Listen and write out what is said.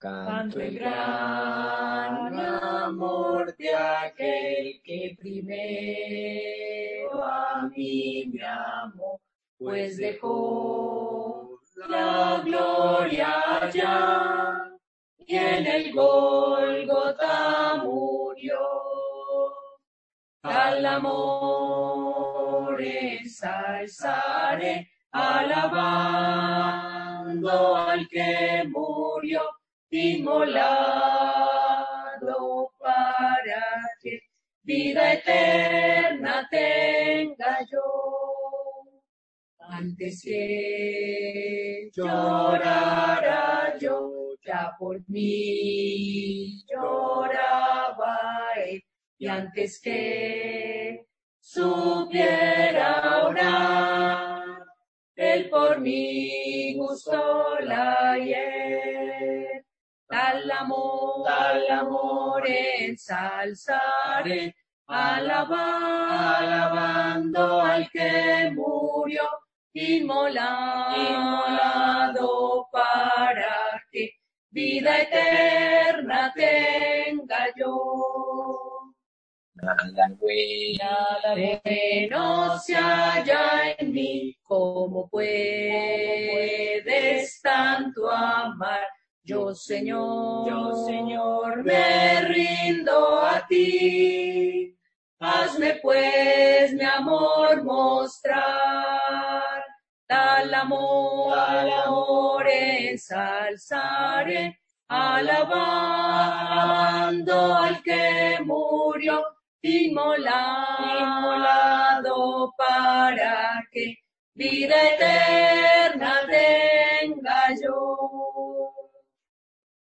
Canto el gran amor de aquel que primero a mí me amó, pues dejó la gloria allá y en el Gólgota murió. Tal amor ensalzaré, alabando al que murió, inmolado para que vida eterna tenga yo. Antes que llorara yo, ya por mí lloraba él, y antes que supiera orar, él por mí gustó la hiel. Tal amor ensalzaré, alabando al que murió, inmolado para que vida eterna tenga yo. Nada bueno se halla en mí, como puedes tanto amar. Yo, Señor, me rindo a ti. Hazme pues mi amor mostrar. Tal amor ensalzaré, alabando al que murió, inmolado para que vida eterna tenga yo.